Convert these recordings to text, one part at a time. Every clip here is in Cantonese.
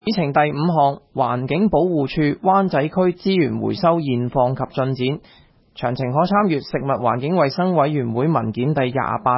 議程第5項，環境保護署灣仔區資源回收現況及進展。詳情可參閱食物環境衛生委員會文件第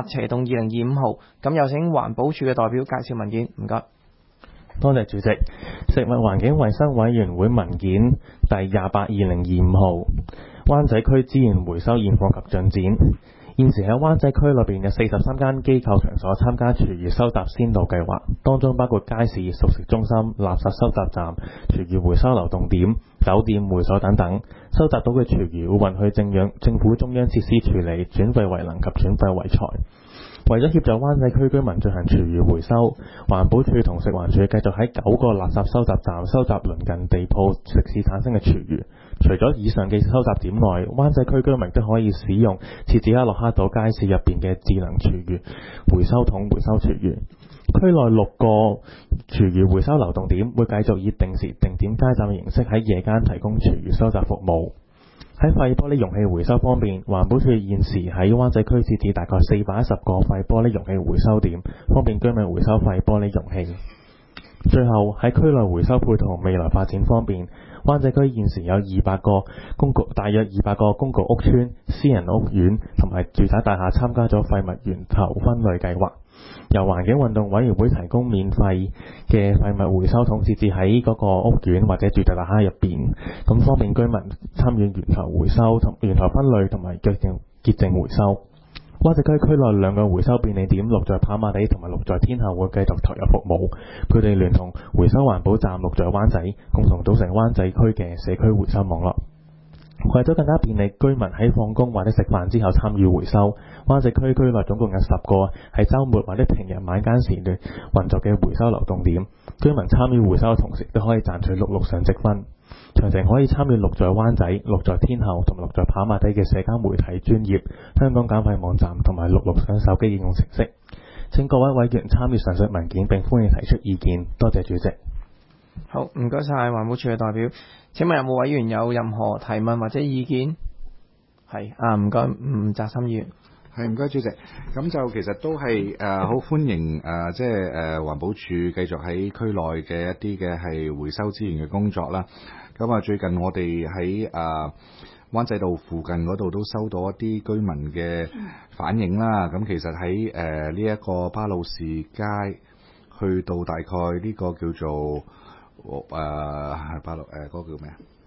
28/2025號。咁有請環保署嘅代表介紹文件，唔該。 多謝主席。食物環境衛生委員會文件第28/2025號，灣仔區資源回收現況及進展。現時喺灣仔區裏邊嘅43間機構場所參加廚餘收集先導計劃，當中包括街市、熟食中心、垃圾收集站、廚餘回收流動點、酒店、會所等等。收集到嘅廚餘會運去政府中央設施處理，轉廢為能及轉廢為財。為咗協助灣仔區居民進行廚餘回收，環保署同食環署繼續喺9個垃圾收集站收集鄰近地鋪食肆產生嘅廚餘。除咗以上嘅收集點外，灣仔區居民都可以使用設置喺駱克道街市入邊嘅智能廚餘回收桶回收廚餘。區內6個廚餘回收流動點會繼續以定時定點街站嘅形式喺夜間提供廚餘收集服務。喺廢玻璃容器回收方面，環保署現時喺灣仔區設置大概410個廢玻璃容器回收點，方便居民回收廢玻璃容器。最後喺區內回收配套未來發展方面，灣仔區現時有大約200個公共屋邨、私人屋苑同埋住宅大廈參加咗廢物源頭分類計劃，由環境運動委員會提供免費嘅廢物回收桶設置喺嗰個屋苑或者住宅大廈入邊，咁方便居民參與源頭回收同源頭分類同埋潔淨回收。灣仔區區內2個回收便利點，綠在跑馬地同埋綠在天后會繼續投入服務，佢哋聯同回收環保站綠在灣仔，共同組成灣仔區嘅社區回收網絡。為咗更加便利居民喺放工或者食飯之後參與回收，灣仔區區內總共有10個喺週末或者平日晚間時段運作嘅回收流動點，居民參與回收嘅同時都可以賺取綠上積分。詳情可以參與綠在灣仔、綠在天后同埋綠在跑馬地嘅社交媒體專頁、香港減廢網站同埋綠上手機應用程式。請各位委員參閱上述文件並歡迎提出意見。多謝主席。 好，唔該晒環保署嘅代表。請問有冇委員有任何提問或者意見？係唔該，吳澤森議員。 係，唔該主席。咁就其實都係好歡迎即係環保署繼續喺區內嘅一啲嘅係回收資源嘅工作啦。咁最近我哋喺灣仔道附近嗰度都收到一啲居民嘅反映啦。咁其實喺呢一個巴魯士街去到大概呢個叫做巴魯嗰個叫咩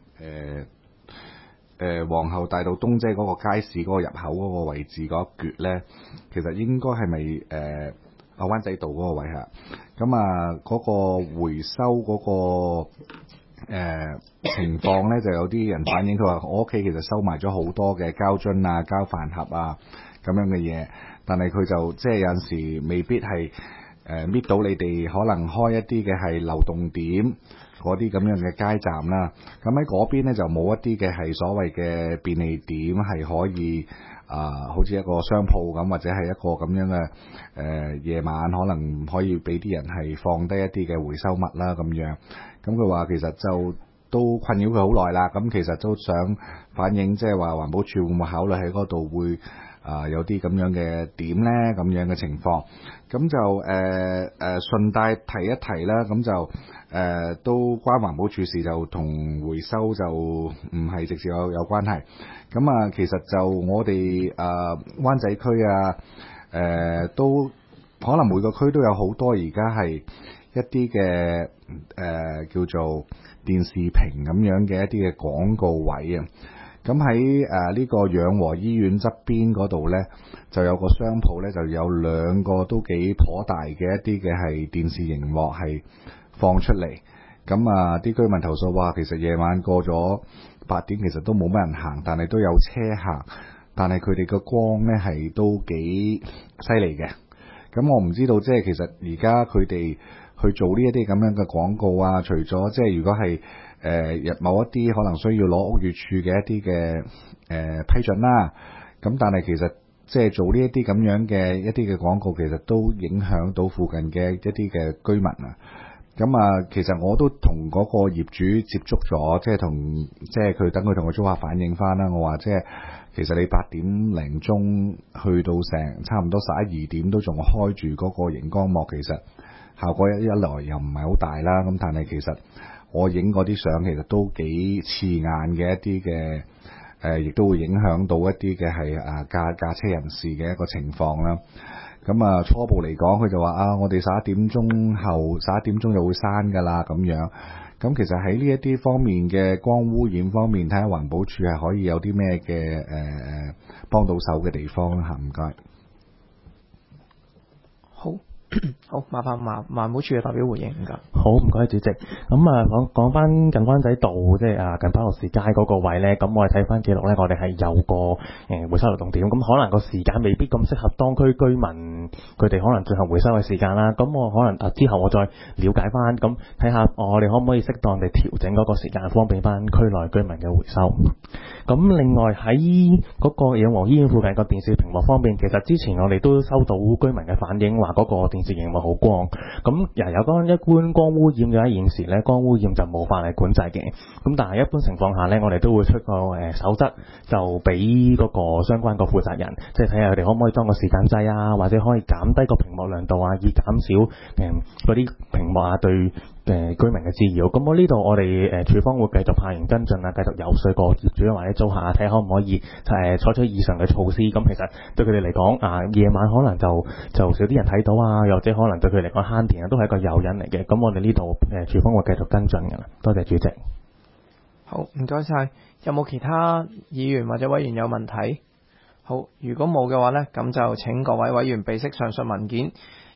皇后大道東即係嗰個街市嗰個入口嗰個位置嗰一橛咧，其實應該係咪灣仔道嗰個位下？咁嗰個回收嗰個情況咧，就有啲人反映，佢話我屋企其實收埋咗好多嘅膠樽啊、膠飯盒啊咁樣嘅嘢，但係佢就即係有陣時未必係搣到你哋可能開一啲嘅係流動點嗰啲咁樣嘅街站啦。咁喺嗰邊咧就冇一啲嘅係所謂嘅便利點係可以好似一個商鋪咁，或者係一個咁樣嘅夜晚可能可以俾啲人係放低一啲嘅回收物啦咁樣。咁佢話其實就都困擾佢好耐啦。咁其實都想反映，即係話環保署會唔會考慮喺嗰度會有啲咁樣嘅點咧，咁樣嘅情況。咁就順帶提一提啦。咁就都關環保署事，就同回收就唔係直接有關係。咁其實就我哋灣仔區都可能每個區都有好多而家係一啲嘅叫做電視屏咁樣嘅一啲嘅廣告位啊。咁喺呢個養和醫院側邊嗰度呢，就有個商鋪呢，就有2個都幾頗大嘅一啲嘅係電視熒幕係放出嚟。咁啲居民投訴話，其實夜晚過咗8點，其實都冇乜人行，但係都有車行，但係佢哋個光呢係都幾犀利嘅。咁我唔知道，即係其實而家佢哋去做呢一啲咁樣嘅廣告啊，除咗即係如果係某一啲可能需要攞屋宇署嘅一啲嘅批准啦，咁但係其實即係做呢一啲咁樣嘅一啲嘅廣告，其實都影響到附近嘅一啲嘅居民啊。咁其實我都同嗰個業主接觸咗，即係佢等佢同我租客反映翻啦。我話即係其實你8點零鐘去到成差唔多11、2點都仲開住嗰個熒光幕，其實效果一來又唔係好大啦。咁但係其實我影嗰啲相其實都幾刺眼嘅一啲嘅亦都會影響到一啲嘅係駕車人士嘅一個情況啦。咁初步嚟講，佢就話我哋11點鐘後11點鐘就會閂㗎啦咁樣。咁其實喺呢一啲方面嘅光污染方面，睇下環保署係可以有啲咩嘅幫到手嘅地方啦嚇，唔該。 好，麻煩環保署嘅代表回應，唔該。 好，唔該主席。咁講翻近灣仔道，即係近巴洛士街嗰個位咧，咁我哋睇翻記錄咧，我哋係有個回收流動點，咁可能個時間未必咁適合當區居民，佢哋可能最後回收嘅時間啦。咁我可能之後我再了解翻，咁睇下我哋可唔可以適當地調整嗰個時間，方便翻區內居民嘅回收。咁另外喺嗰個養和醫院附近個電視屏幕方面，其實之前我哋都收到居民嘅反映，話嗰個電視熒幕好光。咁有關一般光污染嘅話，現時咧光污染就冇法例管制嘅。咁但係一般情況下咧，我哋都會出個守則，就俾嗰個相關個負責人，即係睇下佢哋可唔可以裝個時間掣啊，或者可以減低個屏幕亮度啊，以減少嗰啲屏幕啊對居民嘅滋擾。咁我哋處方會繼續派員跟進啊，繼續游說個業主或者租客啊，睇下可唔可以採取以上嘅措施。咁其實對佢哋嚟講夜晚可能就少啲人睇到啊，又或者可能對佢嚟講慳電啊，都係一個誘因嚟嘅。咁我哋呢度處方會繼續跟進㗎啦。多謝主席。 好，唔該晒。有冇其他議員或者委員有問題？好，如果冇嘅話呢，咁就請各位委員備悉上述文件。